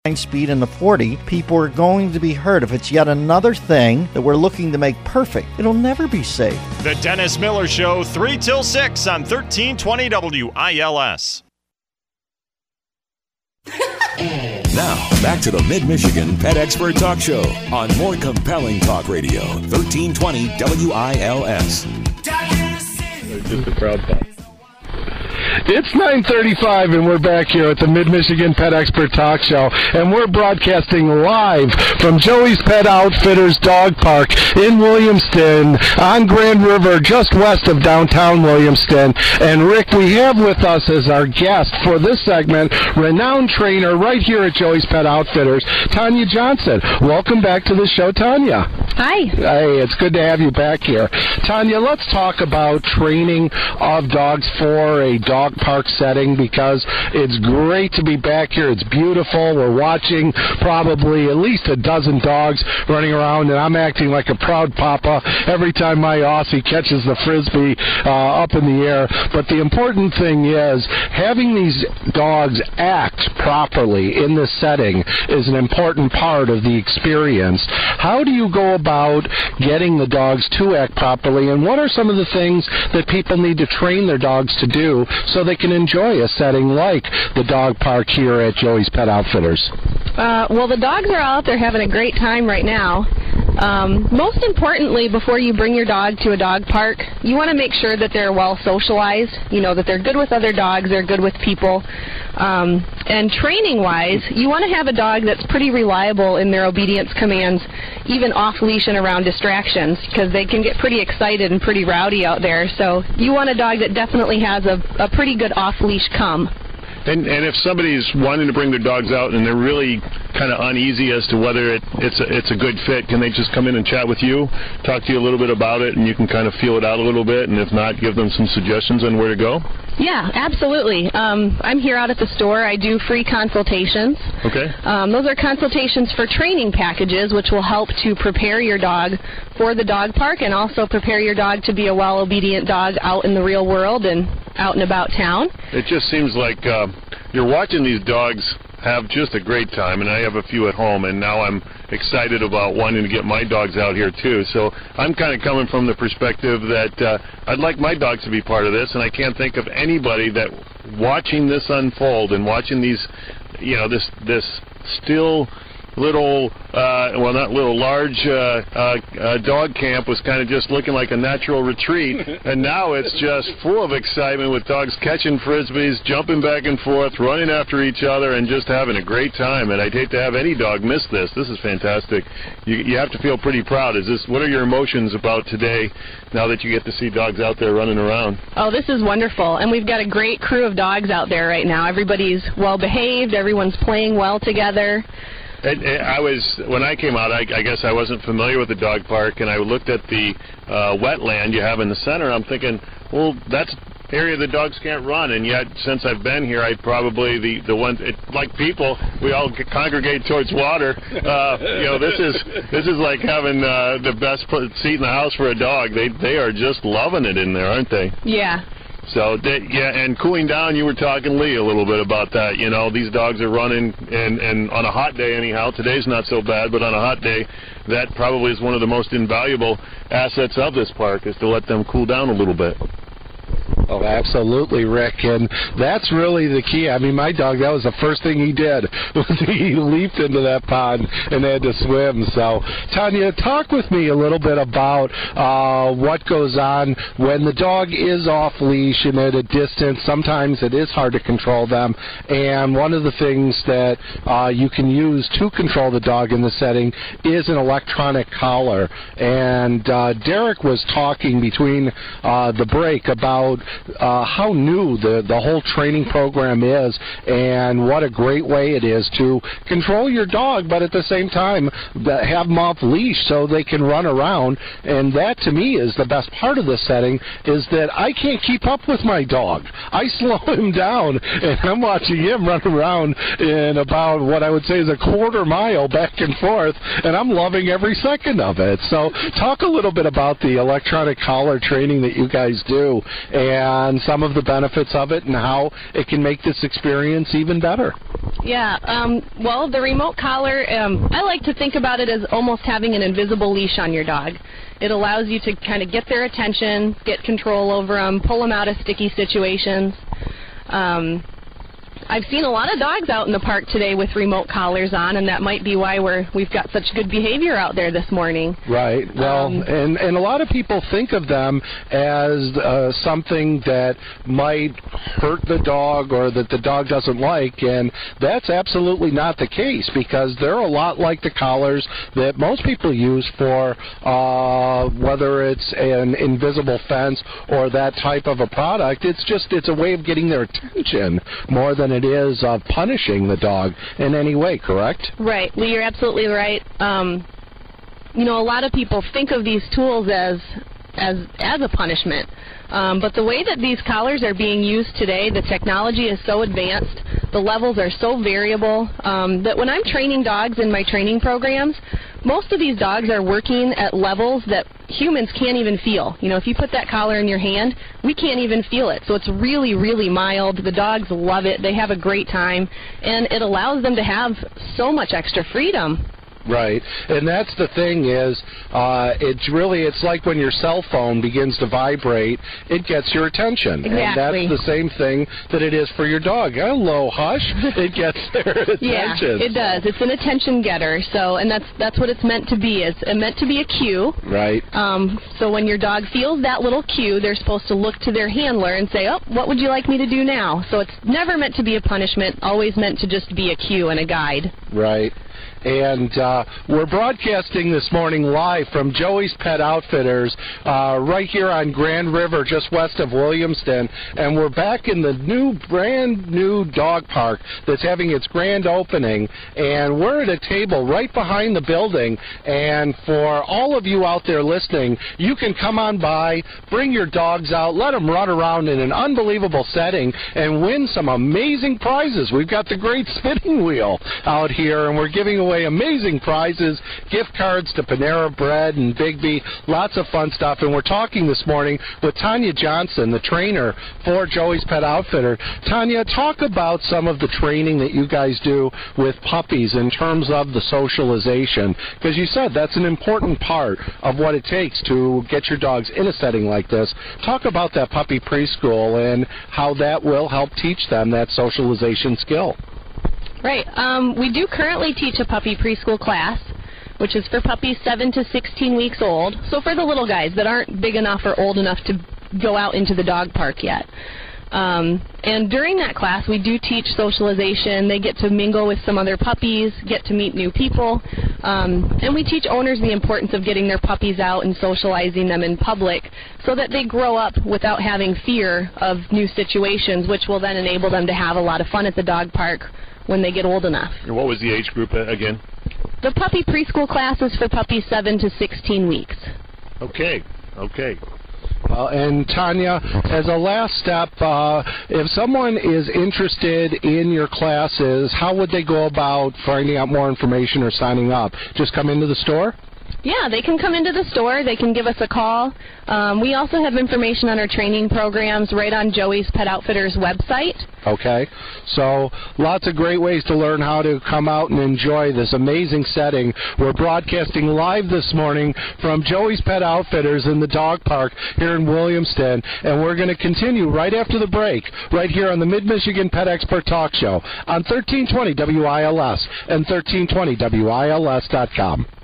speed in the 40, people are going to be hurt. If it's yet another thing that we're looking to make perfect, it'll never be safe. The Dennis Miller Show, 3 till 6 on 1320 WILS. Now, back to the Mid-Michigan Pet Expert Talk Show on More Compelling Talk Radio, 1320 WILS. Just a crowd pop. It's 9:35, and we're back here at the Mid-Michigan Pet Expert Talk Show, and we're broadcasting live from Joey's Pet Outfitters Dog Park in Williamston on Grand River, just west of downtown Williamston. And Rick, we have with us as our guest for this segment, renowned trainer right here at Joey's Pet Outfitters, Tanya Johnson. Welcome back to the show, Tanya. Hi. Hey, it's good to have you back here. Tanya, let's talk about training of dogs for a dog park setting, because it's great to be back here. It's beautiful. We're watching probably at least a dozen dogs running around, and I'm acting like a proud papa every time my Aussie catches the Frisbee up in the air. But the important thing is having these dogs act properly in this setting is an important part of the experience. How do you go about getting the dogs to act properly, and what are some of the things that people need to train their dogs to do so they can enjoy a setting like the dog park here at Joey's Pet Outfitters? Well, the dogs are out there having a great time right now. Most importantly, before you bring your dog to a dog park, you want to make sure that they're well socialized, that they're good with other dogs, they're good with people. And training-wise, you want to have a dog that's pretty reliable in their obedience commands, even off-leash and around distractions, because they can get pretty excited and pretty rowdy out there. So you want a dog that definitely has a pretty good off-leash come. And if somebody's wanting to bring their dogs out and they're really kind of uneasy as to whether it's a good fit, can they just come in and chat with you, talk to you a little bit about it, and you can kind of feel it out a little bit, and if not, give them some suggestions on where to go? Yeah, absolutely. I'm here out at the store. I do free consultations. Okay. Those are consultations for training packages, which will help to prepare your dog for the dog park and also prepare your dog to be a well-obedient dog out in the real world and out and about town. It just seems like you're watching these dogs have just a great time, and I have a few at home, and now I'm excited about wanting to get my dogs out here too. So I'm kind of coming from the perspective that I'd like my dogs to be part of this, and I can't think of anybody that watching this unfold and watching these, this still little, large dog camp was kind of just looking like a natural retreat, and now it's just full of excitement with dogs catching Frisbees, jumping back and forth, running after each other, and just having a great time. And I'd hate to have any dog miss this. This is fantastic. You have to feel pretty proud. What are your emotions about today now that you get to see dogs out there running around? Oh, this is wonderful, and we've got a great crew of dogs out there right now. Everybody's well behaved. Everyone's playing well together. When I came out, I guess I wasn't familiar with the dog park, and I looked at the wetland you have in the center. I'm thinking, well, that's area the dogs can't run, and yet since I've been here, I probably the ones like people, we all congregate towards water. This is like having the best seat in the house for a dog. They are just loving it in there, aren't they? Yeah. So, and cooling down, you were talking, Lee, a little bit about that. These dogs are running, and on a hot day anyhow, today's not so bad, but on a hot day, that probably is one of the most invaluable assets of this park, is to let them cool down a little bit. Oh, absolutely, Rick, and that's really the key. I mean, my dog, that was the first thing he did, was he leaped into that pond and had to swim. So, Tanya, talk with me a little bit about what goes on when the dog is off-leash and at a distance. Sometimes it is hard to control them, and one of the things that you can use to control the dog in the setting is an electronic collar. And Derek was talking between the break about how new the whole training program is, and what a great way it is to control your dog, but at the same time have them off leash so they can run around. And that, to me, is the best part of this setting, is that I can't keep up with my dog. I slow him down, and I'm watching him run around in about what I would say is a quarter mile back and forth, and I'm loving every second of it. So talk a little bit about the electronic collar training that you guys do, and and some of the benefits of it and how it can make this experience even better. Yeah, well, the remote collar, I like to think about it as almost having an invisible leash on your dog. It allows you to kind of get their attention, get control over them, pull them out of sticky situations. I've seen a lot of dogs out in the park today with remote collars on, and that might be why we've got such good behavior out there this morning. Right. Well, and a lot of people think of them as something that might hurt the dog or that the dog doesn't like, and that's absolutely not the case, because they're a lot like the collars that most people use for whether it's an invisible fence or that type of a product. It's a way of getting their attention more than it is of punishing the dog in any way, correct? Right. Well, you're absolutely right. A lot of people think of these tools as a punishment. But the way that these collars are being used today, the technology is so advanced, the levels are so variable, that when I'm training dogs in my training programs, most of these dogs are working at levels that humans can't even feel. If you put that collar in your hand, we can't even feel it. So it's really, really mild. The dogs love it. They have a great time. And it allows them to have so much extra freedom. Right, and that's the thing is, it's like when your cell phone begins to vibrate, it gets your attention. Exactly. And that's the same thing that it is for your dog. Hello, hush. It gets their attention. Yeah, it does. It's an attention getter. So, and that's what it's meant to be. It's meant to be a cue. Right. So when your dog feels that little cue, they're supposed to look to their handler and say, "Oh, what would you like me to do now?" So it's never meant to be a punishment. Always meant to just be a cue and a guide. Right. And we're broadcasting this morning live from Joey's Pet Outfitters right here on Grand River, just west of Williamston. And we're back in the brand new dog park that's having its grand opening. And we're at a table right behind the building. And for all of you out there listening, you can come on by, bring your dogs out, let them run around in an unbelievable setting, and win some amazing prizes. We've got the great spinning wheel out here, and we're giving away amazing prizes, gift cards to Panera Bread and Bigby, lots of fun stuff. And we're talking this morning with Tanya Johnson, the trainer for Joey's Pet Outfitter. Tanya, talk about some of the training that you guys do with puppies in terms of the socialization, because you said that's an important part of what it takes to get your dogs in a setting like this. Talk about that puppy preschool and how that will help teach them that socialization skill. Right. We do currently teach a puppy preschool class, which is for puppies 7 to 16 weeks old, so for the little guys that aren't big enough or old enough to go out into the dog park yet. And during that class, we do teach socialization. They get to mingle with some other puppies, get to meet new people, and we teach owners the importance of getting their puppies out and socializing them in public so that they grow up without having fear of new situations, which will then enable them to have a lot of fun at the dog park when they get old enough. And what was the age group again? The puppy preschool class is for puppies 7 to 16 weeks. Okay. And Tanya, as a last step, if someone is interested in your classes, how would they go about finding out more information or signing up? Just come into the store? Yeah, they can come into the store. They can give us a call. We also have information on our training programs right on Joey's Pet Outfitters website. Okay. So lots of great ways to learn how to come out and enjoy this amazing setting. We're broadcasting live this morning from Joey's Pet Outfitters in the dog park here in Williamston, and we're going to continue right after the break right here on the Mid-Michigan Pet Expert Talk Show on 1320 WILS and 1320WILS.com.